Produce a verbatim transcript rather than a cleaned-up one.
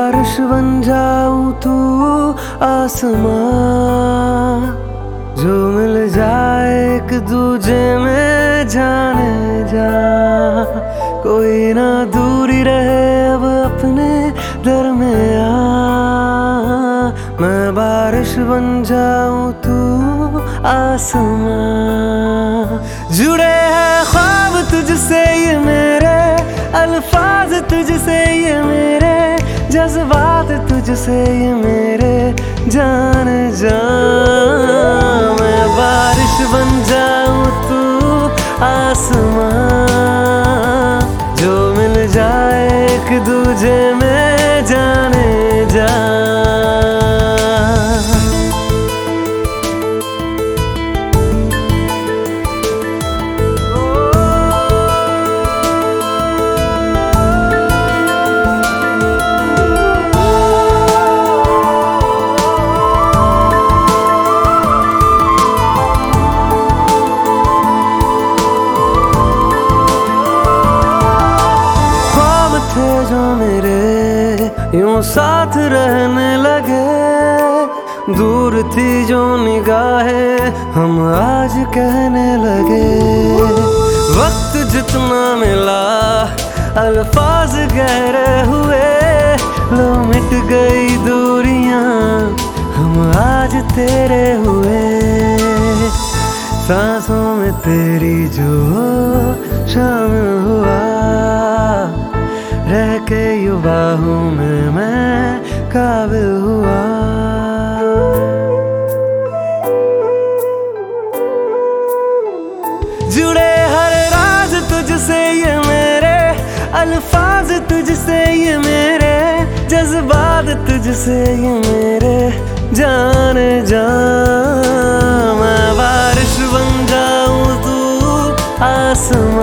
बारिश बन जाऊं तू आसमां, जो मिल जाए एक दूजे में जाने जा। कोई ना दूरी रहे अब अपने दरमियां, मैं बारिश बन जाऊं तू आसमां। जुड़े हैं ख्वाब तुझसे ये मेरे, अल्फाज तुझसे ये मेरे, जज्बात तुझसे ये मेरे जान जान। मैं बारिश बन जाऊं तू आसमां, जो मिल जाए एक दूजे में जाने जा। जो मेरे यूं साथ रहने लगे, दूर थी जो निगाहें हम आज कहने लगे। वक्त जितना मिला अल्फाज गहरे हुए, लो मिट गई दूरियां हम आज तेरे हुए। सांसों में तेरी जो शामिल हुआ, रह के यूं बाहों में मैं काबिल हुआ। जुड़े हर राज तुझसे ये मेरे, अल्फाज तुझसे ये मेरे, जज्बात तुझसे ये मेरे जान जान। मैं बारिश बन जाऊं तू आसमां,